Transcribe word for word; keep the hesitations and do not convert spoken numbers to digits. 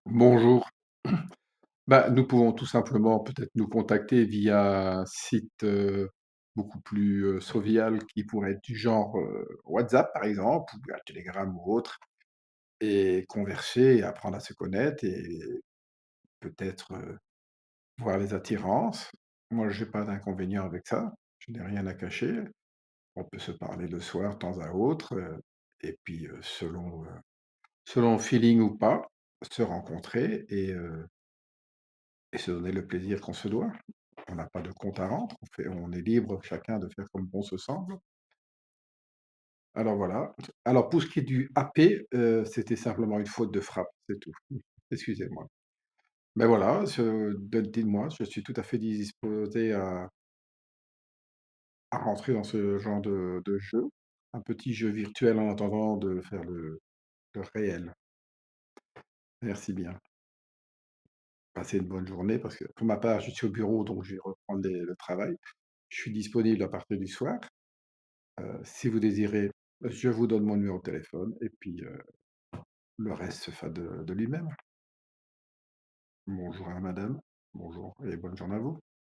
Bonjour. Bah, nous pouvons tout simplement peut-être nous contacter via un site, heu, beaucoup plus, heu, sovial qui pourrait être du genre, heu, WhatsApp par exemple ou bien Telegram ou autre et converser et apprendre à se connaître et peut-être, heu, voir les attirances. Moi, j'ai pas d'inconvénient avec ça, je n'ai rien à cacher. On peut se parler le soir de temps à autre, heu et puis, heu, selon, heu, selon le feeling ou pas, se rencontrer et heu et se donner le plaisir qu'on se doit. On n'a pas de compte à rendre, on fait on est libre chacun de faire comme bon se semble. Alors voilà. Alors pour ce qui est du happer, heu, c'était simplement une faute de frappe, c'est tout. Excusez-moi. Mais voilà, je de dites-moi, je suis tout à fait disposé à à rentrer dans ce genre de de jeu. Un petit jeu virtuel en attendant de faire le le réel. Merci bien. Passez une bonne journée parce que pour ma part, je suis au bureau, donc je vais reprendre les le travail. Je suis disponible à partir du soir. Heu, si vous désirez, je vous donne mon numéro de téléphone et puis, heu, le reste se fera de de lui-même. Bonjour à madame, bonjour et bonne journée à vous.